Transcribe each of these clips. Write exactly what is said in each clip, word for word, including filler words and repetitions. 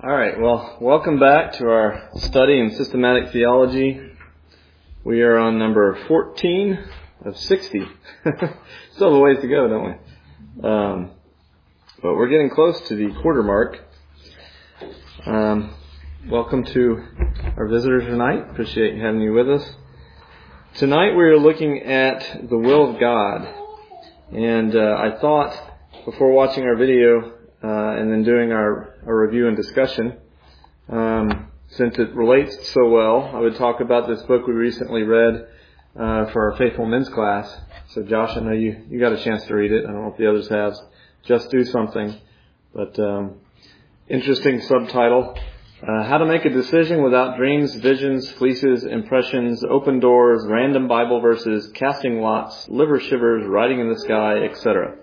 All right, well, welcome back to our study in systematic theology. We are on number fourteen of sixty. Still have a ways to go, don't we? Um, but we're getting close to the quarter mark. Um, welcome to our visitors tonight. Appreciate having you with us. Tonight we are looking at the will of God. And uh, I thought, before watching our video uh, and then doing our, our review and discussion, um, since it relates so well, I would talk about this book we recently read uh, for our Faithful Men's class. So Josh, I know you, you got a chance to read it. I don't know if the others have. Just Do Something. But um, interesting subtitle. Uh, how to make a decision without dreams, visions, fleeces, impressions, open doors, random Bible verses, casting lots, liver shivers, riding in the sky, et cetera.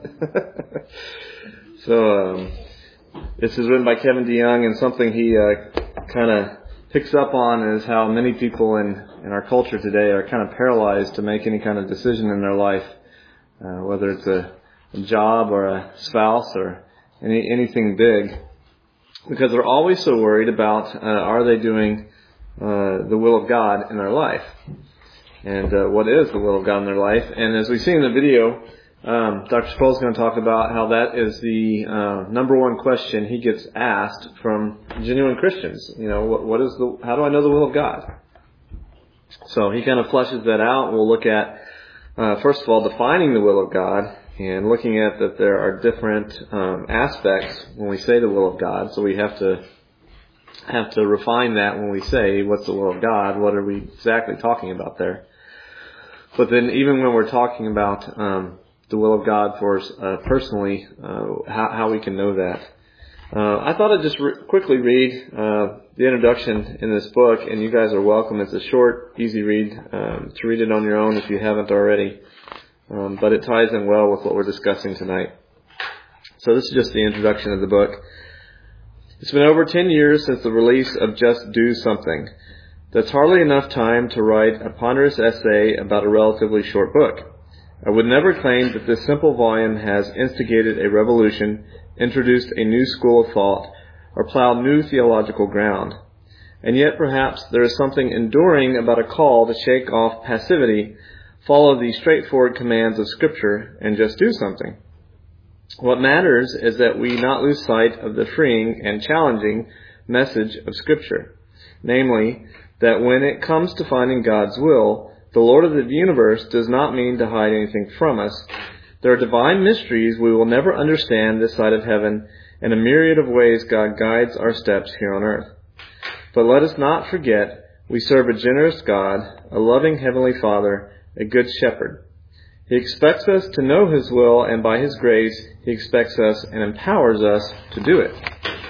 So um, this is written by Kevin DeYoung, and something he uh, kind of picks up on is how many people in, in our culture today are kind of paralyzed to make any kind of decision in their life, uh, whether it's a, a job or a spouse or any anything big. Because they're always so worried about, uh, are they doing uh, the will of God in their life? And uh, what is the will of God in their life? And as we see in the video, um, Doctor Sproul is going to talk about how that is the uh, number one question he gets asked from genuine Christians. You know, what, what is the? How do I know the will of God? So he kind of fleshes that out. We'll look at, uh, first of all, defining the will of God. And looking at that there are different um, aspects when we say the will of God. So we have to have to refine that when we say what's the will of God. What are we exactly talking about there? But then even when we're talking about um, the will of God for us uh, personally, uh, how, how we can know that. Uh, I thought I'd just re- quickly read uh, the introduction in this book. And you guys are welcome. It's a short, easy read um, to read it on your own if you haven't already. Um, but it ties in well with what we're discussing tonight. So this is just the introduction of the book. It's been over ten years since the release of Just Do Something. That's hardly enough time to write a ponderous essay about a relatively short book. I would never claim that this simple volume has instigated a revolution, introduced a new school of thought, or plowed new theological ground. And yet perhaps there is something enduring about a call to shake off passivity, follow the straightforward commands of Scripture, and just do something. What matters is that we not lose sight of the freeing and challenging message of Scripture. Namely, that when it comes to finding God's will, the Lord of the universe does not mean to hide anything from us. There are divine mysteries we will never understand this side of heaven, and a myriad of ways God guides our steps here on earth. But let us not forget, we serve a generous God, a loving Heavenly Father, a good shepherd. He expects us to know His will, and by His grace, He expects us and empowers us to do it.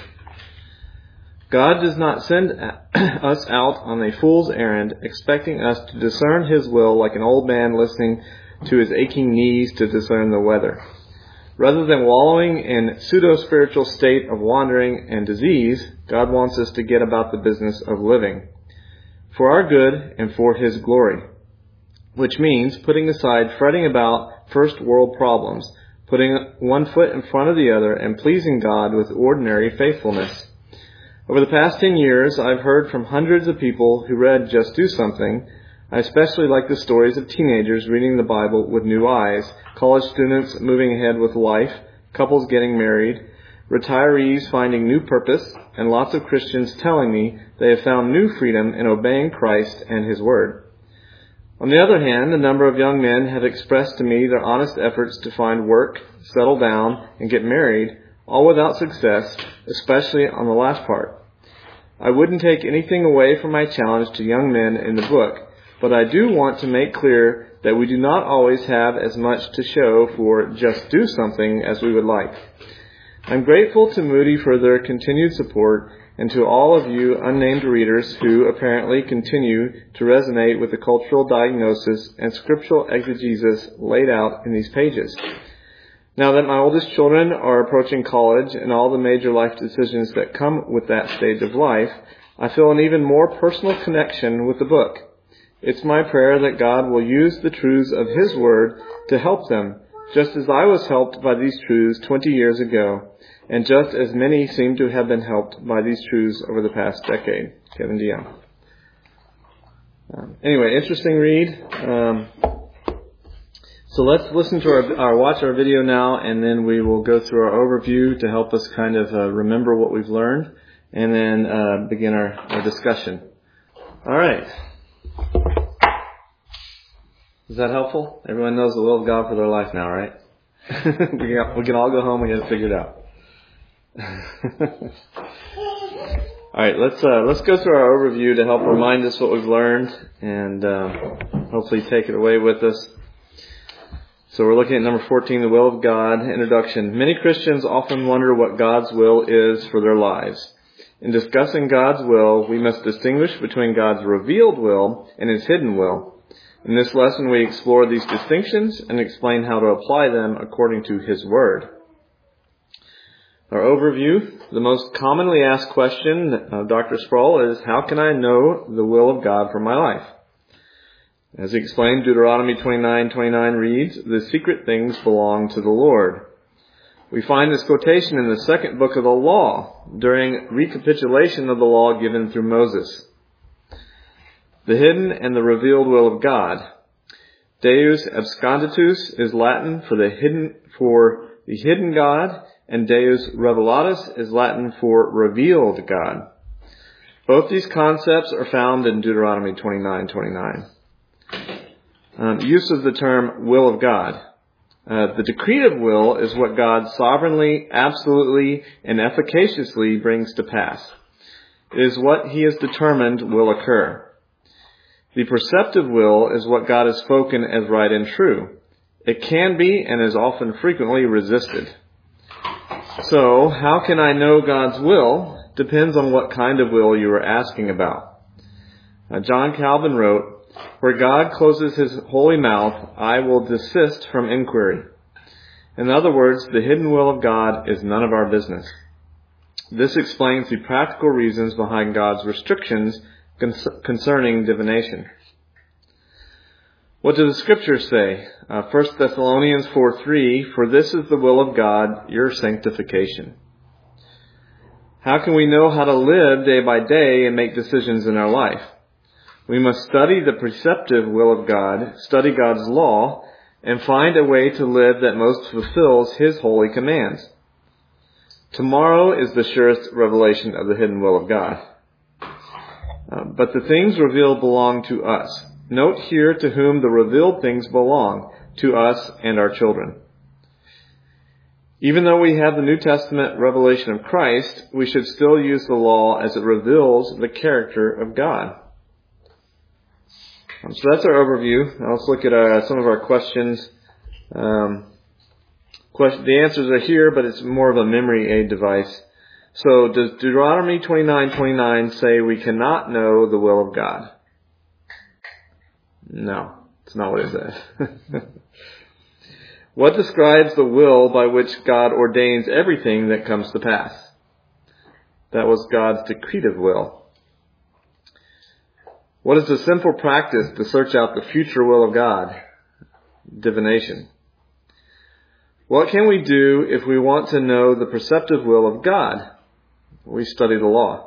God does not send us out on a fool's errand, expecting us to discern His will like an old man listening to his aching knees to discern the weather. Rather than wallowing in pseudo-spiritual state of wandering and disease, God wants us to get about the business of living for our good and for His glory. Which means putting aside fretting about first world problems, putting one foot in front of the other, and pleasing God with ordinary faithfulness. Over the past ten years, I've heard from hundreds of people who read Just Do Something. I especially like the stories of teenagers reading the Bible with new eyes, college students moving ahead with life, couples getting married, retirees finding new purpose, and lots of Christians telling me they have found new freedom in obeying Christ and His Word. On the other hand, a number of young men have expressed to me their honest efforts to find work, settle down, and get married, all without success, especially on the last part. I wouldn't take anything away from my challenge to young men in the book, but I do want to make clear that we do not always have as much to show for Just Do Something as we would like. I'm grateful to Moody for their continued support, and to all of you unnamed readers who apparently continue to resonate with the cultural diagnosis and scriptural exegesis laid out in these pages. Now that my oldest children are approaching college and all the major life decisions that come with that stage of life, I feel an even more personal connection with the book. It's my prayer that God will use the truths of His Word to help them just as I was helped by these truths twenty years ago, and just as many seem to have been helped by these truths over the past decade. Kevin DeYoung. Um, anyway, interesting read. Um, so let's listen to our, our, watch our video now, and then we will go through our overview to help us kind of uh, remember what we've learned, and then uh, begin our, our discussion. All right. Is that helpful? Everyone knows the will of God for their life now, right? we, got, we can all go home and get it figured out. All right, let's uh, let's go through our overview to help remind us what we've learned, and uh, hopefully take it away with us. So we're looking at number fourteen, the will of God. Introduction. Many Christians often wonder what God's will is for their lives. In discussing God's will, we must distinguish between God's revealed will and His hidden will. In this lesson, we explore these distinctions and explain how to apply them according to His Word. Our overview. The most commonly asked question of Doctor Sproul is, how can I know the will of God for my life? As he explained, Deuteronomy twenty-nine twenty-nine reads, the secret things belong to the Lord. We find this quotation in the second book of the law, during recapitulation of the law given through Moses. The hidden and the revealed will of God. Deus absconditus is Latin for the hidden, for the hidden God, and Deus revelatus is Latin for revealed God. Both these concepts are found in Deuteronomy twenty-nine twenty-nine. Um, use of the term will of God. Uh, the decretive will is what God sovereignly, absolutely, and efficaciously brings to pass. It is what He has determined will occur. The perceptive will is what God has spoken as right and true. It can be and is often frequently resisted. So, how can I know God's will? Depends on what kind of will you are asking about. Uh, John Calvin wrote, where God closes His holy mouth, I will desist from inquiry. In other words, the hidden will of God is none of our business. This explains the practical reasons behind God's restrictions concerning divination. What do the Scriptures say? Uh, First Thessalonians four three, for this is the will of God, your sanctification. How can we know how to live day by day and make decisions in our life? We must study the preceptive will of God, study God's law, and find a way to live that most fulfills His holy commands. Tomorrow is the surest revelation of the hidden will of God. Uh, but the things revealed belong to us. Note here to whom the revealed things belong, to us and our children. Even though we have the New Testament revelation of Christ, we should still use the law as it reveals the character of God. Um, so that's our overview. Now let's look at uh, some of our questions. Um, question, the answers are here, but it's more of a memory aid device. So does Deuteronomy twenty-nine twenty-nine say we cannot know the will of God? No, it's not what it says. What describes the will by which God ordains everything that comes to pass? That was God's decretive will. What is the simple practice to search out the future will of God? Divination. What can we do if we want to know the preceptive will of God? We study the law.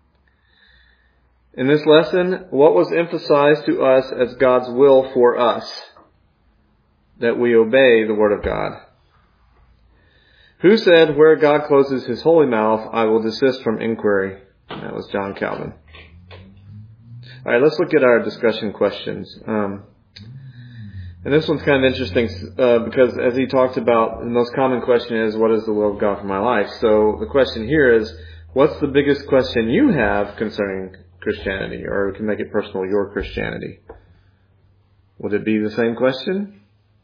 In this lesson, what was emphasized to us as God's will for us? That we obey the Word of God. Who said, where God closes His holy mouth, I will desist from inquiry? That was John Calvin. All right, let's look at our discussion questions. Um, and this one's kind of interesting uh, because as he talked about, the most common question is, what is the will of God for my life? So the question here is, what's the biggest question you have concerning Christianity? Or we can make it personal, your Christianity. Would it be the same question?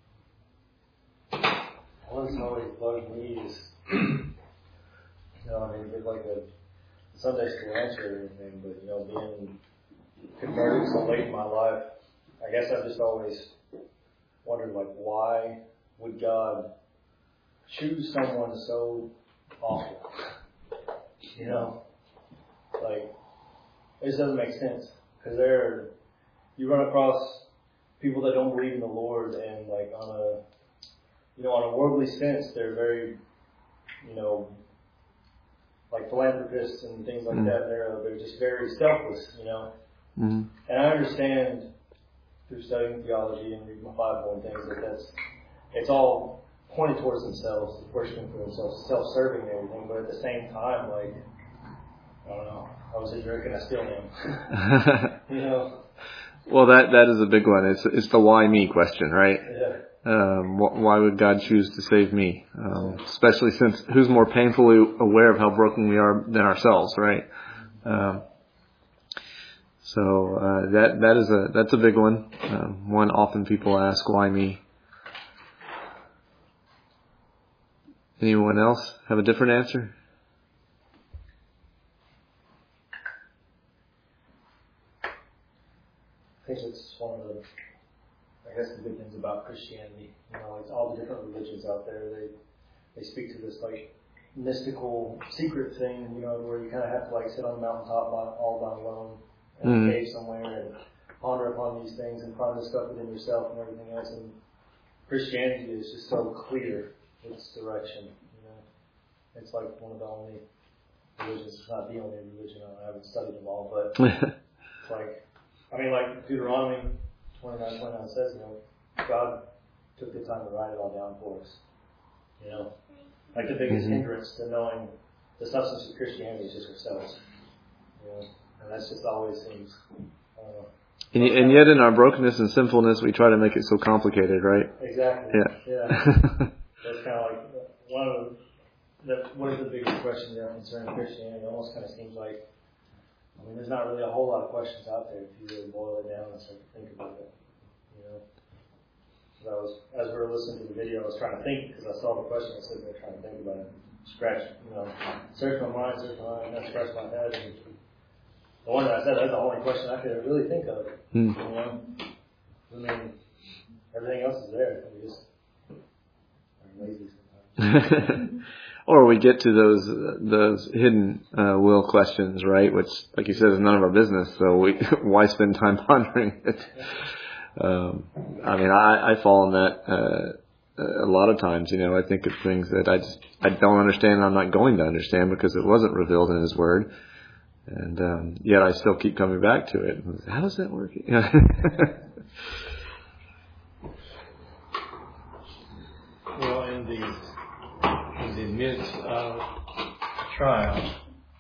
One that's always bugged me is, you know, I mean, it's like a Sunday school answer or anything, but, you know, being converted so late in my life, I guess I've just always wondered, like, why would God choose someone so awful? You know, like, it just doesn't make sense. Because there, you run across people that don't believe in the Lord, and, like, on a, you know, on a worldly sense, they're very, you know, like philanthropists and things like mm. that. They're they're just very selfless, you know. Mm. And I understand through studying theology and reading the Bible and things that that's it's all pointed towards themselves, worshiping for themselves, self-serving and everything. But at the same time, like, I don't know, I was a jerk and I still am. You know. Well, that that is a big one. It's it's the why me question, right? Yeah. Um, why would God choose to save me? Um, especially since who's more painfully aware of how broken we are than ourselves, right? Um, so uh, that that is a that's a big one. Um, one often people ask, why me? Anyone else have a different answer? I think it's one of the, I guess, the good things about Christianity. You know, it's all the different religions out there. They they speak to this like mystical secret thing, you know, where you kind of have to like sit on the mountaintop by, all by alone in mm-hmm. a cave somewhere and ponder upon these things and find this stuff within yourself and everything else. And Christianity is just so clear its direction. You know, it's like one of the only religions. It's not the only religion. I haven't studied them all, but it's like. I mean, like Deuteronomy twenty-nine twenty-nine says, you know, God took the time to write it all down for us. You know, like the biggest mm-hmm. hindrance to knowing the substance of Christianity is just ourselves. You know, and that's just always seems. Uh, and, and yet, in our brokenness and sinfulness, we try to make it so complicated, right? Exactly. Yeah. Yeah. That's kind of like one of the. What is the biggest question that concerning Christianity? It almost kind of seems like. I mean, there's not really a whole lot of questions out there if you really boil it down and start to think about it. You know, I was as we were listening to the video, I was trying to think because I saw the question. I was sitting there trying to think about it, scratch, you know, search my mind, search my mind, and then scratch my head. And the one that I said that's the only question I could really think of. Mm. You know, I mean, everything else is there. We just are lazy sometimes. Or we get to those those hidden uh, will questions, right? Which, like you said, is none of our business. So we, why spend time pondering it? Um, I mean, I, I fall in that uh, a lot of times. You know, I think of things that I just I don't understand. And I'm not going to understand because it wasn't revealed in His Word, and um, yet I still keep coming back to it. How does that work? Well, in the in the midst of trial,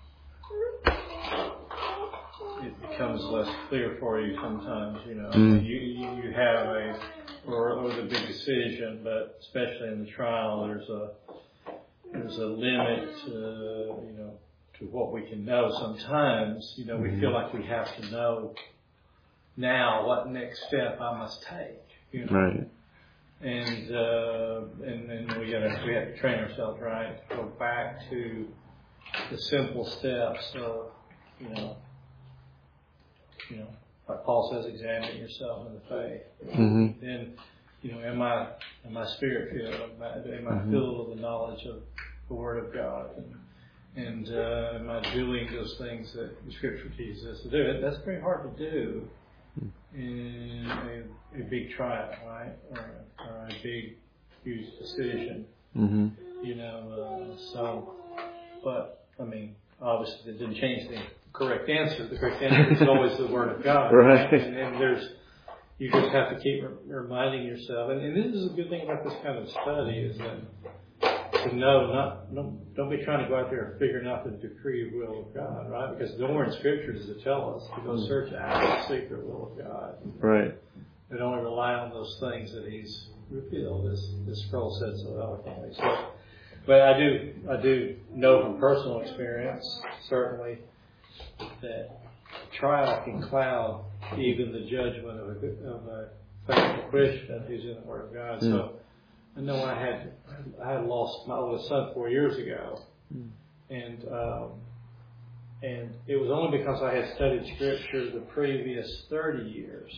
it becomes less clear for you sometimes. You know, mm. you you have a or, or the big decision, but especially in the trial, there's a there's a limit to, you know, to what we can know. Sometimes, you know, we feel like we have to know now what next step I must take. You know? Right. And uh, and then we gotta we have to train ourselves, right? Go back to the simple steps of, you know, you know, like Paul says, examine yourself in the faith. Mm-hmm. Then, you know, am I am I spirit filled? Am I, am I mm-hmm. filled with the knowledge of the Word of God? And, and uh, am I doing those things that the Scripture teaches us to do? That's very hard to do in a, a big trial, right? Or, or a big, huge decision. Mm-hmm. You know, uh, so, but, I mean, obviously it didn't change the correct answer. The correct answer is always the Word of God. Right. And, and there's, you just have to keep reminding yourself, and, and this is a good thing about this kind of study, is that to know, not, don't, don't be trying to go out there and figuring out the decree of will of God, right? Because nowhere in Scripture does it tell us to go search out the secret will of God. Right. And only rely on those things that He's revealed, as this scroll said so eloquently. So, but I do, I do know from personal experience, certainly, that trial can cloud even the judgment of a, of a faithful Christian who's in the Word of God. Mm. So I know I had I had lost my oldest son four years ago, mm. and um, and it was only because I had studied Scripture the previous thirty years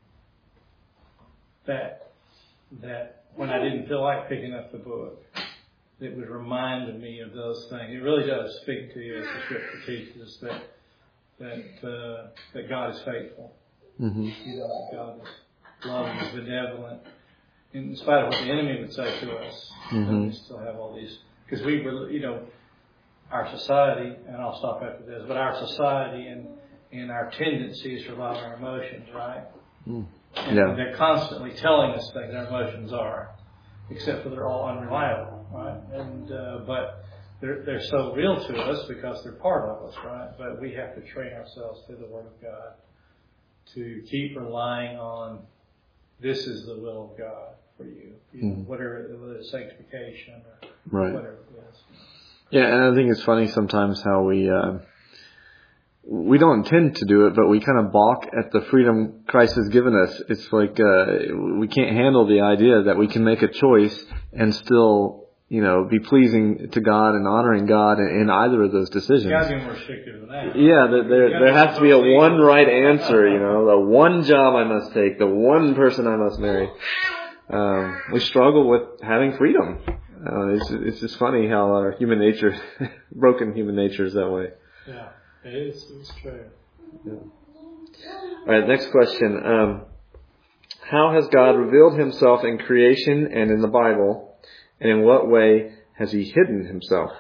that that when I didn't feel like picking up the book, it was reminding me of those things. It really does speak to you, as the Scripture teaches, that that uh, that God is faithful. Mm-hmm. You know, that God is loving, is benevolent, in spite of what the enemy would say to us, Mm-hmm. we still have all these, because we, you know, our society, and I'll stop after this, but our society and, and our tendencies rely on our emotions, right? Mm. And Yeah. they're constantly telling us things our emotions are, except for they're all unreliable, right? And uh, but they're they're so real to us because they're part of us, right? But we have to train ourselves through the Word of God to keep relying on this is the will of God for you, you know, Mm. whatever, whether it's sanctification or Right. whatever it is. Yeah, and I think it's funny sometimes how we uh, we don't intend to do it, but we kind of balk at the freedom Christ has given us. It's like uh, we can't handle the idea that we can make a choice and still, you know, be pleasing to God and honoring God in, in either of those decisions. God's even more restrictive than that. Yeah, there there, there has to be a one right answer. You know, the one job I must take, the one person I must marry. Um, we struggle with having freedom. Uh, it's it's just funny how our human nature, broken human nature, is that way. Yeah, it is. It's true. Yeah. All right, next question. Um, how has God revealed Himself in creation and in the Bible, and in what way has He hidden Himself?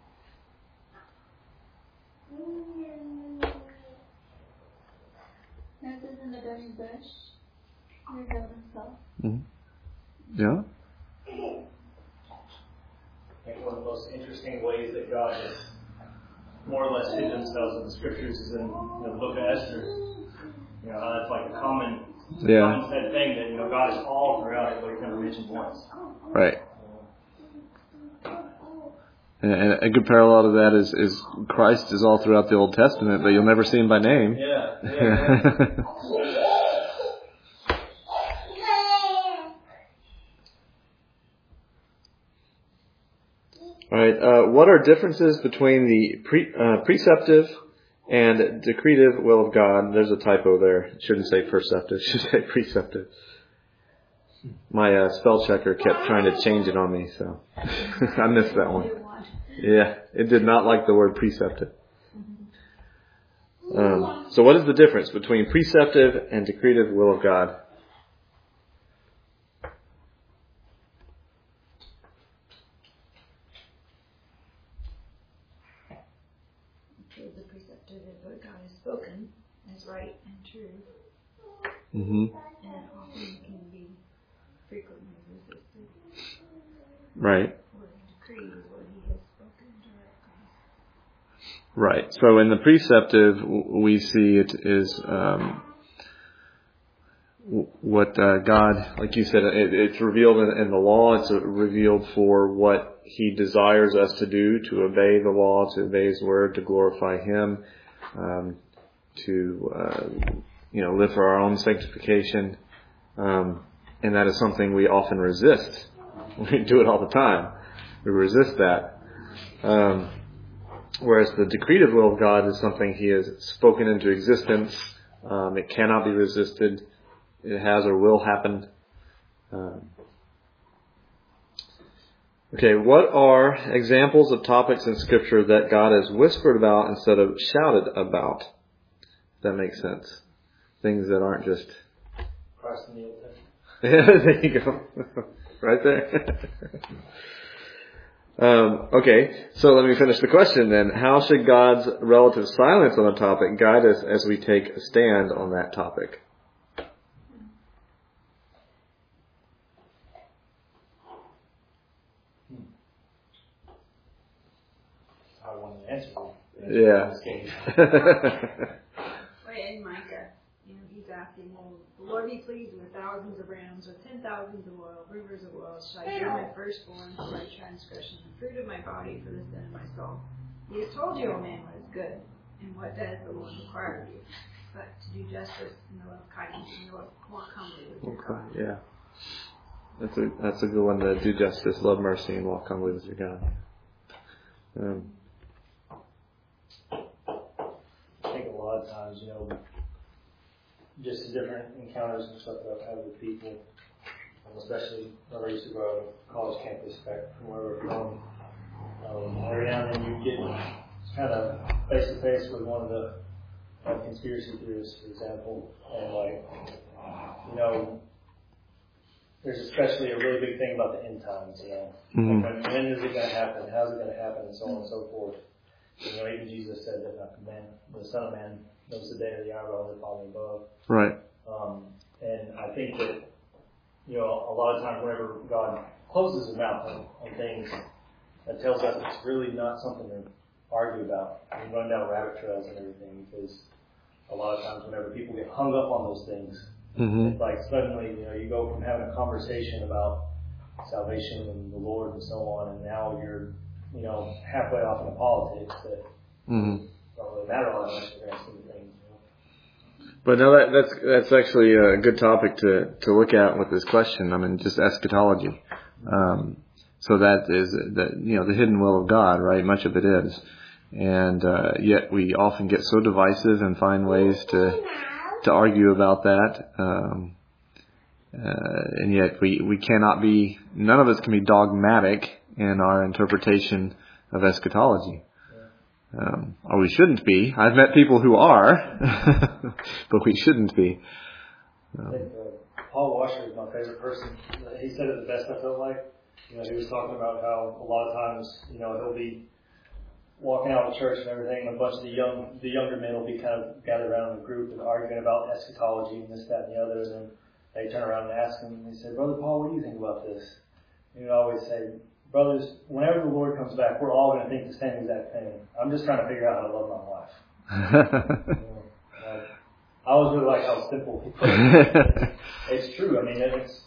Moses in the burning bush revealed Himself. Mm-hmm. Yeah. I think one of the most interesting ways that God has more or less hidden Himself in the Scriptures is in the book of Esther. You know, that's like a common, Yeah. common said thing that, you know, God is all throughout it, but He's never mentioned once. Right. And and a good parallel to that is, is Christ is all throughout the Old Testament, but you'll never see Him by name. Yeah. yeah, yeah. All right. Uh, what are differences between the pre, uh, preceptive and decretive will of God? There's a typo there. It shouldn't say perceptive. It should say preceptive. My uh, spell checker kept trying to change it on me, so I missed that one. Yeah, it did not like the word preceptive. Um, so what is the difference between preceptive and decretive will of God? The preceptive is what God has spoken is right and true, Mm-hmm. and often can be frequently resisted. Right. Or decree is what He has spoken directly. Right. So in the preceptive, w- we see it is um, w- what uh, God, like you said, it, it's revealed in, in the law. It's uh, revealed for what He desires us to do, to obey the law, to obey His word, to glorify Him, um, to uh, you know live for our own sanctification, um, and that is something we often resist. We do it all the time. We resist that. Um, Whereas the decretive will of God is something He has spoken into existence. Um, it cannot be resisted. It has or will happen. Um, okay, what are examples of topics in Scripture that God has whispered about instead of shouted about? If that makes sense. Things that aren't just... Christ in the Old Testament. Yeah, there you go. Right there. Um, okay, so let me finish the question then. How should God's relative silence on a topic guide us as we take a stand on that topic? I want to answer that. Yeah. This case. Right, in Micah, you know, he's asking, will the Lord be pleased with thousands of rams, with ten thousands of oil, rivers of oil? Shall I give my firstborn for my transgression, the fruit of my body for the sin of my soul? He has told you, O man, what is good, and what does the Lord require of you, but to do justice and to love kindness and to walk humbly with your God. Yeah. That's a, that's a good one, to do justice, love mercy, and walk humbly with your God. Um, I think a lot of times, you know, just the different encounters and stuff that I've had with people, um, especially when I used to go to college campus back from where we're from. Um, every now and then you get kind of face to face with one of the uh, conspiracy theorists, for example, and like, you know, there's especially a really big thing about the end times, you know. Mm-hmm. Like when, when is it going to happen? How's it going to happen? And so on and so forth. You know, even Jesus said that not the man, the Son of Man knows the day or the hour of the Father above. Right. Um, and I think that, you know, a lot of times whenever God closes his mouth on, on things, that tells us it's really not something to argue about and run down rabbit trails and everything, because a lot of times whenever people get hung up on those things, Mm-hmm. it's like suddenly, you know, you go from having a conversation about salvation and the Lord and so on, and now you're, you know, halfway off into politics that Mm-hmm. don't really matter all that much in the grand scheme of things. You know? But no, that, that's that's actually a good topic to, to look at with this question. I mean, just eschatology. Um, so that is the you know the hidden will of God, right? Much of it is, and uh, yet we often get so divisive and find ways to to argue about that. Um, uh, and yet we we cannot be. None of us can be dogmatic in our interpretation of eschatology. Um, or we shouldn't be. I've met people who are, but we shouldn't be. Um, I think uh, Paul Washer is my favorite person. He said it the best, I felt like. You know, he was talking about how a lot of times, you know, he'll be walking out of church and everything, and a bunch of the young, the younger men will be kind of gathered around in a group and arguing about eschatology and this, that, and the other. And then they turn around and ask him, and they say, "Brother Paul, what do you think about this?" And he'd always say, "Brothers, whenever the Lord comes back, we're all going to think the same exact thing. I'm just trying to figure out how to love my wife." You know, like, I always really like how simple he put it. It's true. I mean, it's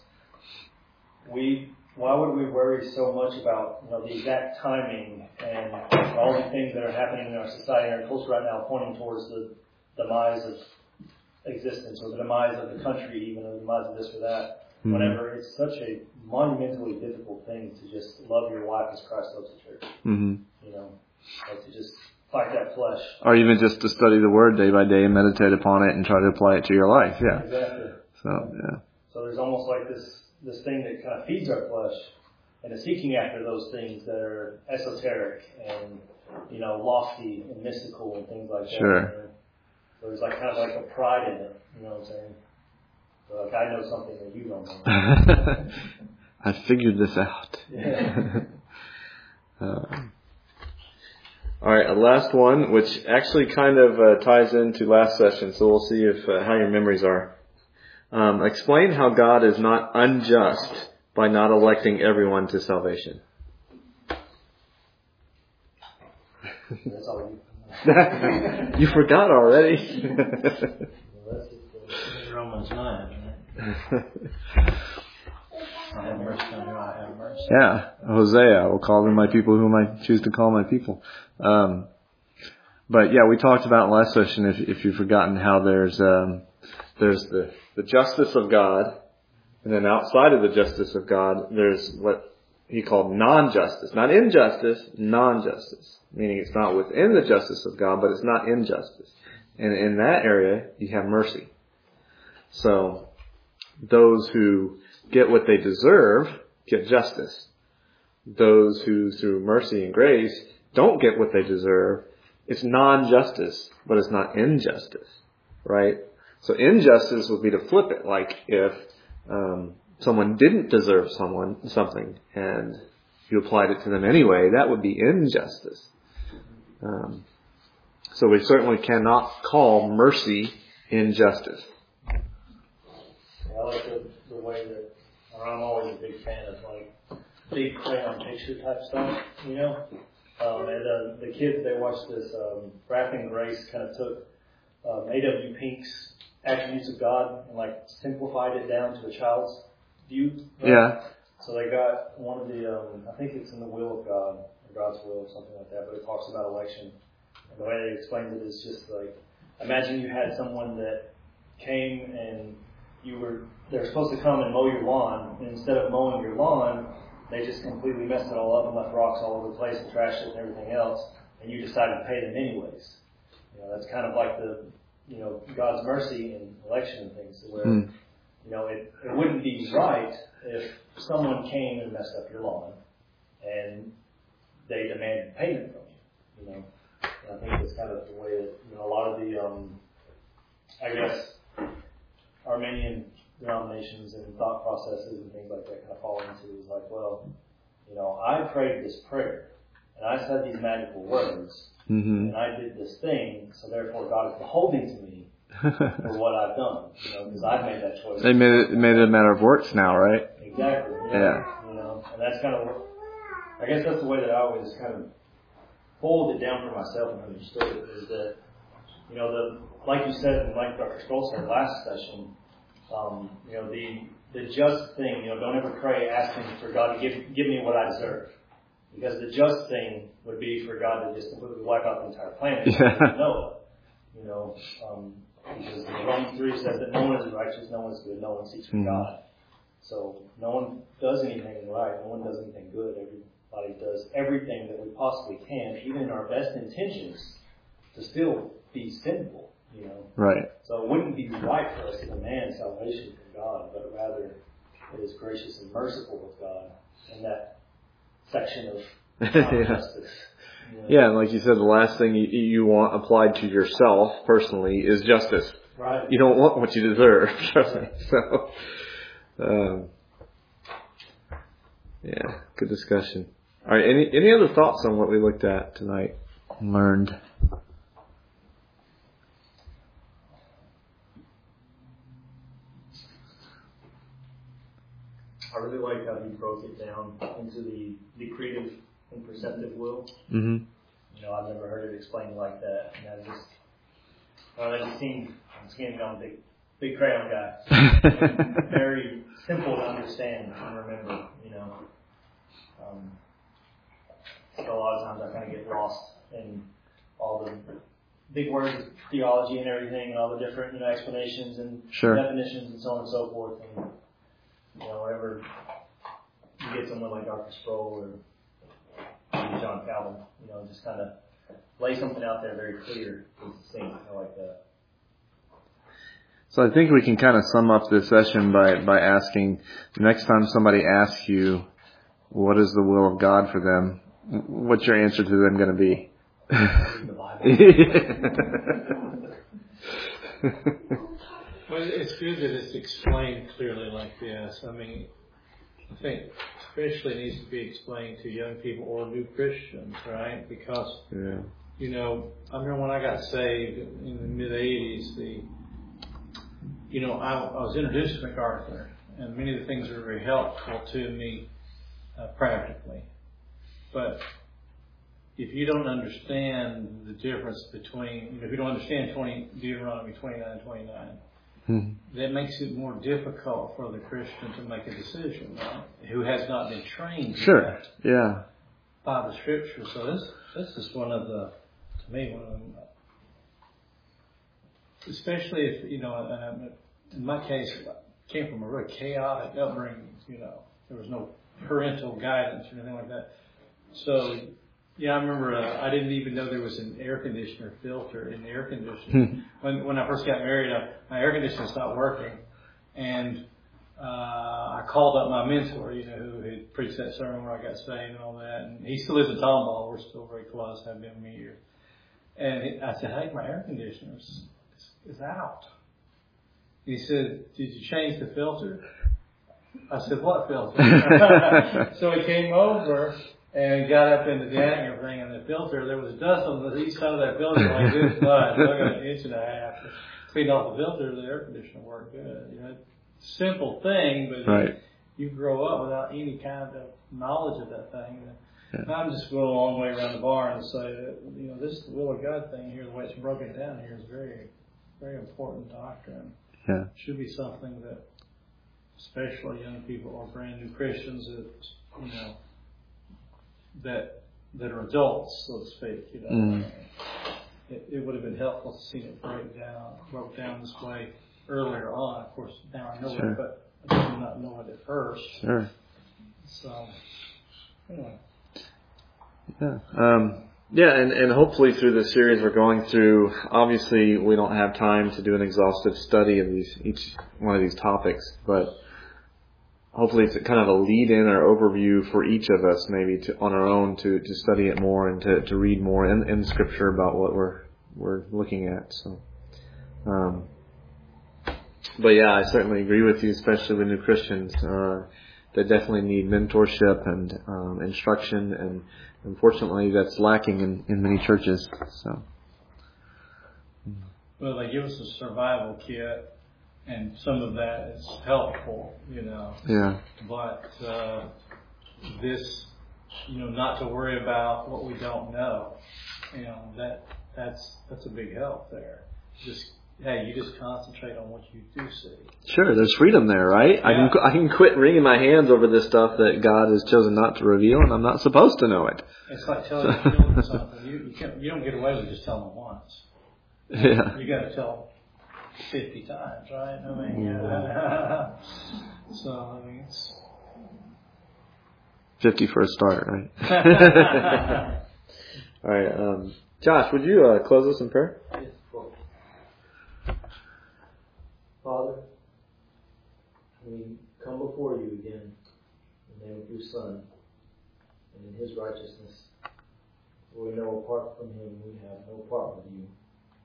we. Why would we worry so much about, you know, the exact timing and all the things that are happening in our society and our culture right now, pointing towards the demise of existence or the demise of the country, even or the demise of this or that? Mm-hmm. Whenever it's such a monumentally difficult thing to just love your wife as Christ loves the church. Mm-hmm. You know, like to just fight that flesh. Or even just to study the Word day by day and meditate upon it and try to apply it to your life. Yeah. Exactly. So, yeah. So there's almost like this, this thing that kind of feeds our flesh and is seeking after those things that are esoteric and, you know, lofty and mystical and things like that. Sure. And so there's like kind of like a pride in it. You know what I'm saying? So like I know something that you don't know. I figured this out. Yeah. um, all right, a last one, which actually kind of uh, ties into last session. So we'll see if uh, how your memories are. Um, explain how God is not unjust by not electing everyone to salvation. That's all you. You forgot already. Romans nine. I have mercy on whom I have mercy. Yeah, Hosea, I will call them my people whom I choose to call my people. Um, but yeah, we talked about in last session, if, if you've forgotten, how there's um, there's the, the justice of God, and then outside of the justice of God, there's what he called non-justice. Not injustice, non-justice. Meaning it's not within the justice of God, but it's not injustice. And in that area, you have mercy. So, those who get what they deserve get justice. Those who, through mercy and grace, don't get what they deserve, it's non-justice, but it's not injustice. Right? So injustice would be to flip it, like if um, someone didn't deserve someone something and you applied it to them anyway, that would be injustice. Um, so we certainly cannot call mercy injustice. Yeah, I like the, the way that, or I'm always a big fan of like big crayon picture type stuff, you know. Um, and uh, the kids, they watched this um, Rapping Grace, kind of took um, A W Pink's attributes of God and like simplified it down to a child's view. Right? Yeah. So they got one of the, um, I think it's in the will of God, or God's will or something like that, but it talks about election. And the way they explained it is just like, imagine you had someone that came and you were, they were supposed to come and mow your lawn, and instead of mowing your lawn, they just completely messed it all up and left rocks all over the place and trashed it and everything else, and you decided to pay them anyways. You know, that's kind of like the, you know, God's mercy in election and things, where, mm. you know, it, it wouldn't be right if someone came and messed up your lawn and they demanded payment from you, you know. And I think that's kind of the way that, you know, a lot of the, um, I guess, Armenian denominations explanations and thought processes and things like that kind of fall into is like, well, you know, I prayed this prayer and I said these magical words mm-hmm. and I did this thing, so therefore God is beholding to me for what I've done, you know, because I've made that choice. They made it made it a matter of works now, right? Exactly. Yeah. yeah. You know, and that's kind of, I guess that's the way that I always kind of pulled it down for myself and understood it, is that, you know, the like you said, and like Doctor Scholl said last session, um, you know, the the just thing, you know, don't ever pray asking for God to give give me what I deserve. Because the just thing would be for God to just completely wipe out the entire planet. Yeah. Noah. You know, um, because Romans three says that no one is righteous, no one is good, no one seeks for mm-hmm. God. So no one does anything right, no one does anything good. Everybody does everything that we possibly can, even in our best intentions, to still be sinful. You know, right. So it wouldn't be right for us to demand salvation from God, but rather it is gracious and merciful with God in that section of yeah. justice. You know? Yeah, and like you said, the last thing you, you want applied to yourself personally is justice. Right. You don't want what you deserve. Right. So, um, yeah, good discussion. All right, any any other thoughts on what we looked at tonight? Learned. I really like how he broke it down into the decretive and preceptive will. Mm-hmm. You know, I've never heard it explained like that. And I just, uh, that just seemed, I'm scanning on big, big crayon guy. Very simple to understand and remember, you know. Um, so a lot of times I kind of get lost in all the big words of theology and everything and all the different, you know, explanations and sure. definitions and so on and so forth. And, you know, whenever you get someone like Doctor Sproul or John Calvin, you know, just kind of lay something out there very clear and succinct. I like that. So I think we can kind of sum up this session by, by asking, the next time somebody asks you, what is the will of God for them, what's your answer to them going to be? The Bible. Well, it's good that it's explained clearly like this. I mean, I think especially it needs to be explained to young people or new Christians, right? Because, yeah. you know, I remember when I got saved in the mid eighties, the, you know, I, I was introduced to MacArthur, and many of the things were very helpful to me uh, practically. But if you don't understand the difference between, you know, if you don't understand twenty, Deuteronomy twenty-nine and twenty-nine, mm-hmm. that makes it more difficult for the Christian to make a decision, right? Who has not been trained sure. yet yeah. by the Scripture. So this this is one of the, to me, one of them, especially if, you know, um, in my case, I came from a really chaotic upbringing, you know. There was no parental guidance or anything like that. So, yeah, I remember uh, I didn't even know there was an air conditioner filter in the air conditioner. when when I first got married, I, my air conditioner stopped working, and uh, I called up my mentor, you know, who had preached that sermon where I got saved and all that. And he still lives in Tomball. We're still very close. Have been many years. And he, I said, "Hey, my air conditioner is, is out." He said, "Did you change the filter?" I said, "What filter?" So he came over and got up in the attic and everything, and the filter, there was dust on the east side of that filter like this much, like an inch and a half. Cleaned off the filter, the air conditioner worked good. You know, simple thing, but right. you, you grow up without any kind of knowledge of that thing. And yeah. I'm just going a long way around the barn and say that, you know, this will of God thing here, the way it's broken down here, is very, very important doctrine. Yeah. It should be something that, especially young people or brand new Christians, that, you know, that that are adults, so to speak, you know. Mm. It, it would have been helpful to see it break down, broke down this way earlier on. Of course, now I know sure. it, but I did not know it at first. Sure. So, anyway. Yeah. Um, yeah, and, and hopefully through this series we're going through, obviously we don't have time to do an exhaustive study of these each one of these topics, but hopefully it's kind of a lead-in or overview for each of us, maybe to, on our own, to, to study it more and to, to read more in, in Scripture about what we're we're looking at. So, um, but yeah, I certainly agree with you, especially with new Christians. Uh, they definitely need mentorship and um, instruction, and unfortunately, that's lacking in, in many churches. So, well, they give us a survival kit, and some of that is helpful, you know. Yeah. But uh, this, you know, not to worry about what we don't know, you know, that that's that's a big help there. Just hey, you just concentrate on what you do see. Sure, there's freedom there, right? Yeah. I can I can quit wringing my hands over this stuff that God has chosen not to reveal, and I'm not supposed to know it. It's like telling your children something. You you, can't, you don't get away with just telling them once. Yeah. You got to tell them fifty times, right? I mean, yeah. So I mean, it's fifty for a start, right? All right, um, Josh, would you uh, close us in prayer? Father, we come before you again in the name of your Son and in his righteousness. For we know apart from him we have no part with you.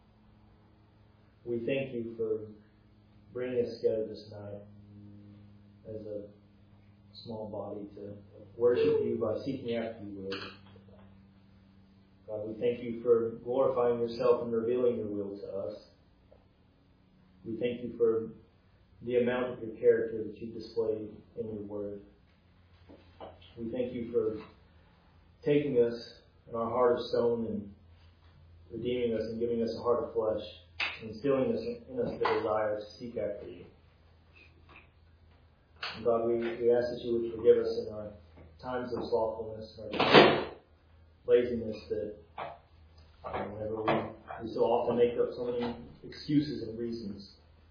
We thank you for bringing us together this night as a small body to worship you by seeking after you, Lord. God, we thank you for glorifying yourself and revealing your will to us. We thank you for the amount of your character that you displayed in your word. We thank you for taking us in our heart of stone and redeeming us and giving us a heart of flesh, and instilling us in us the desire to seek after you. And God, we, we ask that you would forgive us in our times of slothfulness, our times of laziness, that um, whenever we, we so often make up so many excuses and reasons.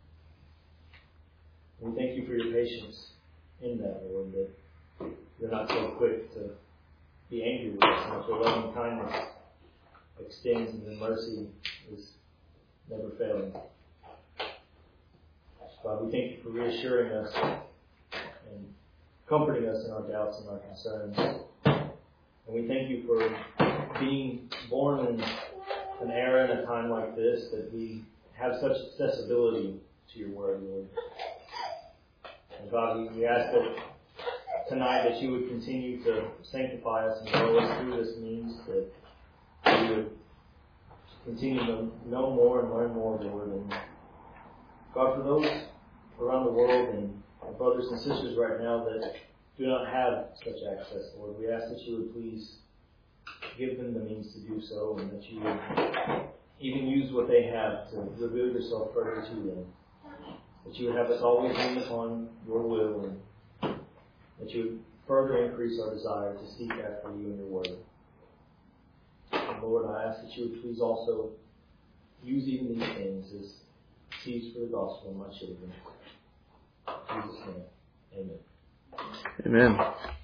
We thank you for your patience in that, Lord, that you're not so quick to be angry with us, and that your loving kindness extends and your mercy is never failing. God, we thank you for reassuring us and comforting us in our doubts and our concerns. And we thank you for being born in an era and a time like this, that we have such accessibility to your word, Lord. And God, we, we ask that tonight that you would continue to sanctify us and grow us through this means, that we would continue to know more and learn more, Lord. And God, for those around the world and our brothers and sisters right now that do not have such access, Lord, we ask that you would please give them the means to do so, and that you would even use what they have to reveal yourself further to them. That you would have us always lean upon your will, and that you would further increase our desire to seek after you and your word. And Lord, I ask that you would please also use even these things as seeds for the gospel, my children. In Jesus' name, amen. Amen.